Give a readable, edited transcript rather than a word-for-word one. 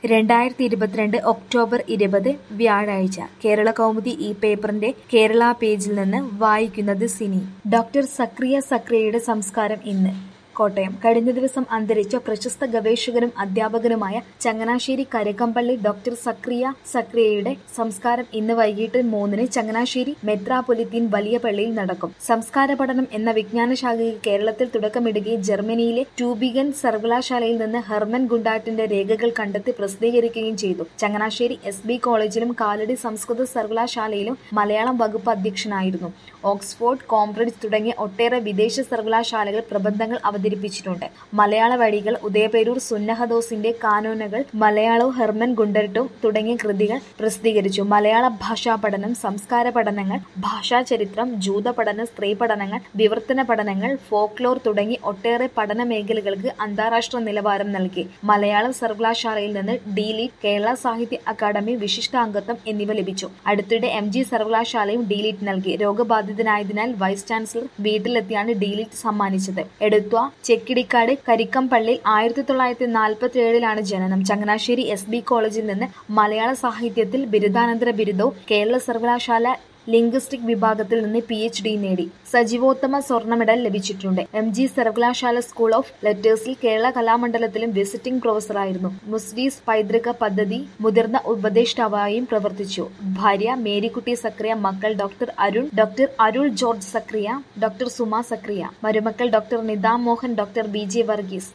2022 October 20 വ്യാഴാഴ്ച കേരളകൗമുദി ഈ പേപ്പറിന്റെ കേരള പേജിൽ നിന്ന് വായിക്കുന്നത് സിനി. ഡോക്ടർ സക്രിയ സക്രിയയുടെ സംസ്കാരം ഇന്ന്. കോട്ടയം. കഴിഞ്ഞ ദിവസം അന്തരിച്ച പ്രശസ്ത ഗവേഷകനും അധ്യാപകനുമായ ചങ്ങനാശ്ശേരി കരുകംപള്ളി ഡോക്ടർ സക്രിയ സക്രിയയുടെ സംസ്കാരം ഇന്ന് വൈകിട്ട് 3-ന് ചങ്ങനാശ്ശേരി മെത്രാപ്പൊലിത്തീൻ വലിയ പള്ളിയിൽ നടക്കും. സംസ്കാര പഠനം എന്ന വിജ്ഞാനശാഖയ്ക്ക് കേരളത്തിൽ തുടക്കമിടുകയും ജർമ്മനിയിലെ ട്യൂബിഗൻ സർവകലാശാലയിൽ നിന്ന് ഹെർമൻ ഗുണ്ടാട്ടിന്റെ രേഖകൾ കണ്ടെത്തി പ്രസിദ്ധീകരിക്കുകയും ചെയ്തു. ചങ്ങനാശ്ശേരി SB കോളേജിലും കാലടി സംസ്കൃത സർവകലാശാലയിലും മലയാളം വകുപ്പ് അധ്യക്ഷനായിരുന്നു. ഓക്സ്ഫോർഡ്, കോംബ്രിഡ്ജ് തുടങ്ങിയ ഒട്ടേറെ വിദേശ സർവകലാശാലകൾ പ്രബന്ധങ്ങൾ അവതരിപ്പിച്ചിട്ടുണ്ട്. മലയാള വഴികൾ, ഉദയപേരൂർ സുന്നഹദോസിന്റെ കാനോനുകൾ, മലയാളവും ഹെർമൻ ഗുണ്ടർട്ടും തുടങ്ങിയ കൃതികൾ പ്രസിദ്ധീകരിച്ചു. മലയാള ഭാഷാ പഠനം, സംസ്കാര പഠനങ്ങൾ, ഭാഷാചരിത്രം, ജൂത പഠനം, സ്ത്രീ പഠനങ്ങൾ, വിവർത്തന പഠനങ്ങൾ, ഫോക്ലോർ തുടങ്ങി ഒട്ടേറെ പഠന മേഖലകൾക്ക് അന്താരാഷ്ട്ര നിലവാരം നൽകി. മലയാളം സർവകലാശാലയിൽ നിന്ന് D.Litt, കേരള സാഹിത്യ അക്കാദമി വിശിഷ്ടാംഗത്വം എന്നിവ ലഭിച്ചു. അടുത്തിടെ MG സർവകലാശാലയും D.Litt നൽകി. രോഗബാധിതനായതിനാൽ വൈസ് ചാൻസലർ വീട്ടിലെത്തിയാണ് D.Litt സമ്മാനിച്ചത്. എടുത്വ ചെക്കിടിക്കാട് കരിക്കംപള്ളിയിൽ 1947 ജനനം. ചങ്ങനാശ്ശേരി SB കോളേജിൽ നിന്ന് മലയാള സാഹിത്യത്തിൽ ബിരുദാനന്തര ബിരുദവും കേരള സർവകലാശാല ലിംഗ്വിസ്റ്റിക് വിഭാഗത്തിൽ നിന്ന് PhD നേടി. സജീവോത്തമ സ്വർണ്ണ മെഡൽ ലഭിച്ചിട്ടുണ്ട്. MG സർവകലാശാല സ്കൂൾ ഓഫ് ലെറ്റേഴ്സിൽ കേരള കലാമണ്ഡലത്തിലും വിസിറ്റിംഗ് പ്രൊഫസറായിരുന്നു. മുസ്രീസ് പൈതൃക പദ്ധതി മുതിർന്ന ഉപദേഷ്ടാവായും പ്രവർത്തിച്ചു. ഭാര്യ മേരിക്കുട്ടി സക്രിയ, മക്കൾ ഡോക്ടർ അരുൾ ജോർജ് സക്രിയ, ഡോക്ടർ സുമ സക്രിയ, മരുമക്കൾ doctor Nitha Mohan, doctor BJ Varghese.